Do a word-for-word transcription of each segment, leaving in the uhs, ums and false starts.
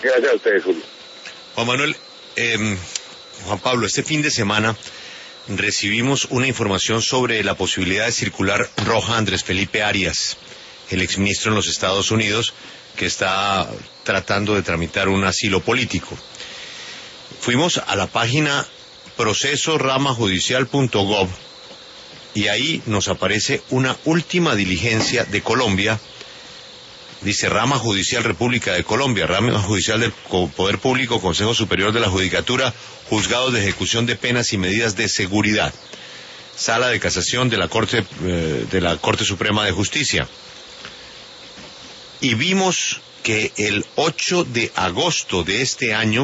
Gracias a ustedes, Julio. Juan Manuel, eh, Juan Pablo, este fin de semana recibimos una información sobre la posibilidad de circular roja a Andrés Felipe Arias, el exministro en los Estados Unidos, que está tratando de tramitar un asilo político. Fuimos a la página proceso rama judicial punto gov y ahí nos aparece una última diligencia de Colombia. Dice Rama Judicial República de Colombia, Rama Judicial del Poder Público, Consejo Superior de la Judicatura, Juzgados de Ejecución de Penas y Medidas de Seguridad, Sala de Casación de la Corte, eh, de la Corte Suprema de Justicia. Y vimos que el ocho de agosto de este año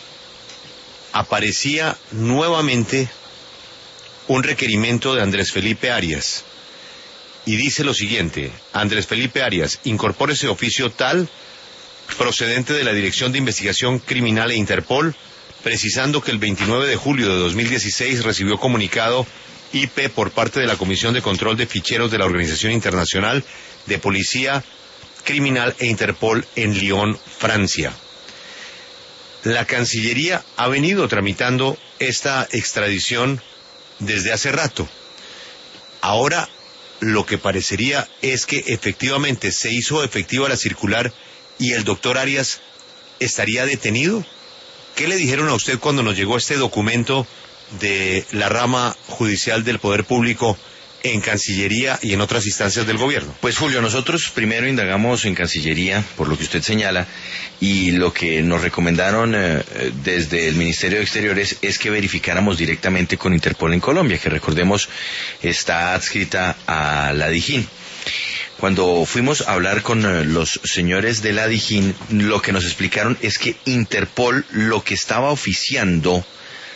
aparecía nuevamente un requerimiento de Andrés Felipe Arias. Y dice lo siguiente: Andrés Felipe Arias, incorpórese oficio tal, procedente de la Dirección de Investigación Criminal e Interpol, precisando que el veintinueve de julio de dos mil dieciséis recibió comunicado I P por parte de la Comisión de Control de Ficheros de la Organización Internacional de Policía Criminal e Interpol en Lyon, Francia. La Cancillería ha venido tramitando esta extradición desde hace rato. Ahora lo que parecería es que efectivamente se hizo efectiva la circular y el doctor Arias estaría detenido. ¿Qué le dijeron a usted cuando nos llegó este documento de la rama judicial del Poder Público en Cancillería y en otras instancias del gobierno? Pues Julio, nosotros primero indagamos en Cancillería, por lo que usted señala, y lo que nos recomendaron eh, desde el Ministerio de Exteriores es que verificáramos directamente con Interpol en Colombia, que recordemos está adscrita a la DIJÍN. Cuando fuimos a hablar con eh, los señores de la DIJÍN, lo que nos explicaron es que Interpol lo que estaba oficiando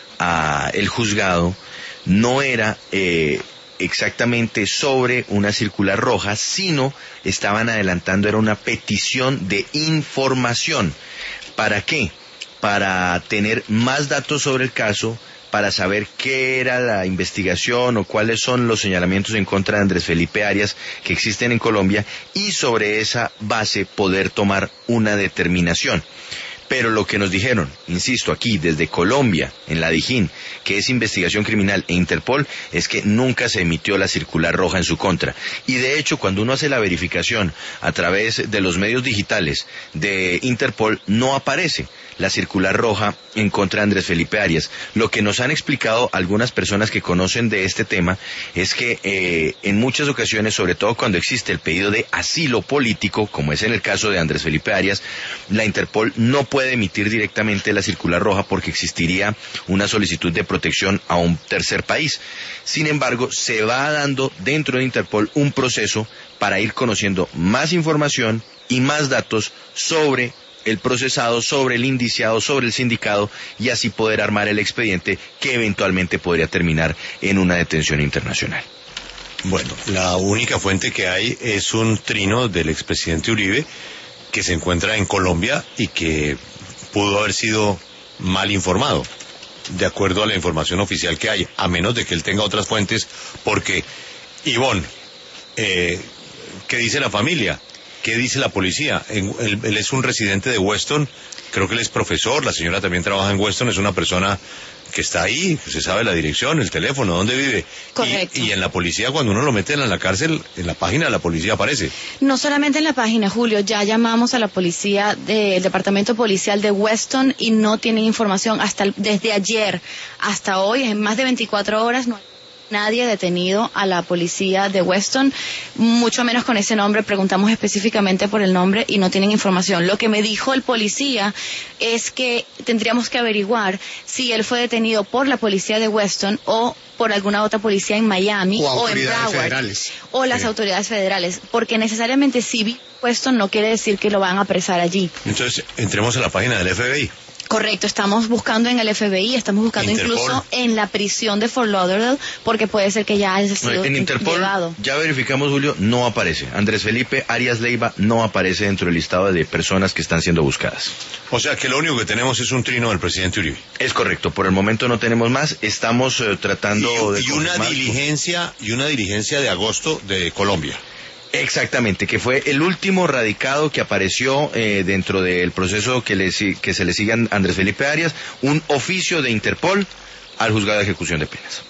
a el juzgado no era eh, exactamente sobre una circular roja, sino estaban adelantando, era una petición de información. ¿Para qué? Para tener más datos sobre el caso, para saber qué era la investigación o cuáles son los señalamientos en contra de Andrés Felipe Arias que existen en Colombia, y sobre esa base poder tomar una determinación. Pero lo que nos dijeron, insisto, aquí desde Colombia, en la DIJÍN, que es investigación criminal e Interpol, es que nunca se emitió la circular roja en su contra. Y de hecho, cuando uno hace la verificación a través de los medios digitales de Interpol, no aparece la circular roja en contra de Andrés Felipe Arias. Lo que nos han explicado algunas personas que conocen de este tema es que eh, en muchas ocasiones, sobre todo cuando existe el pedido de asilo político, como es en el caso de Andrés Felipe Arias, la Interpol no puede emitir directamente la circular roja porque existiría una solicitud de protección a un tercer país. Sin embargo, se va dando dentro de Interpol un proceso para ir conociendo más información y más datos sobre el procesado, sobre el indiciado, sobre el sindicado, y así poder armar el expediente que eventualmente podría terminar en una detención internacional. Bueno, la única fuente que hay es un trino del expresidente Uribe, que se encuentra en Colombia y que pudo haber sido mal informado, de acuerdo a la información oficial que hay, a menos de que él tenga otras fuentes, porque, Ivonne, eh, ¿qué dice la familia? ¿Qué dice la policía? Él, él es un residente de Weston, creo que él es profesor, la señora también trabaja en Weston, es una persona que está ahí, se sabe la dirección, el teléfono, dónde vive. Correcto. Y, y en la policía, cuando uno lo mete en la cárcel, en la página de la policía aparece. No solamente en la página, Julio, ya llamamos a la policía del Departamento Policial de Weston y no tienen información hasta el, desde ayer hasta hoy, en más de veinticuatro horas, no hay nadie detenido a la policía de Weston, mucho menos con ese nombre. Preguntamos específicamente por el nombre y no tienen información. Lo que me dijo el policía es que tendríamos que averiguar si él fue detenido por la policía de Weston o por alguna otra policía en Miami o, o en Broward federales. o las sí. autoridades federales, porque necesariamente si vi Weston no quiere decir que lo van a apresar allí. Entonces, entremos a la página del F B I. Correcto, estamos buscando en el F B I, estamos buscando Interpol. Incluso en la prisión de Fort Lauderdale, porque puede ser que ya haya sido En Interpol, llevado. ya verificamos, Julio, no aparece. Andrés Felipe Arias Leiva no aparece dentro del listado de personas que están siendo buscadas. O sea que lo único que tenemos es un trino del presidente Uribe. Es correcto, por el momento no tenemos más, estamos eh, tratando Y, de y una confirmar- diligencia y una diligencia de agosto de Colombia. Exactamente, que fue el último radicado que apareció eh, dentro del proceso que, le, que se le sigue a Andrés Felipe Arias, un oficio de Interpol al juzgado de ejecución de penas.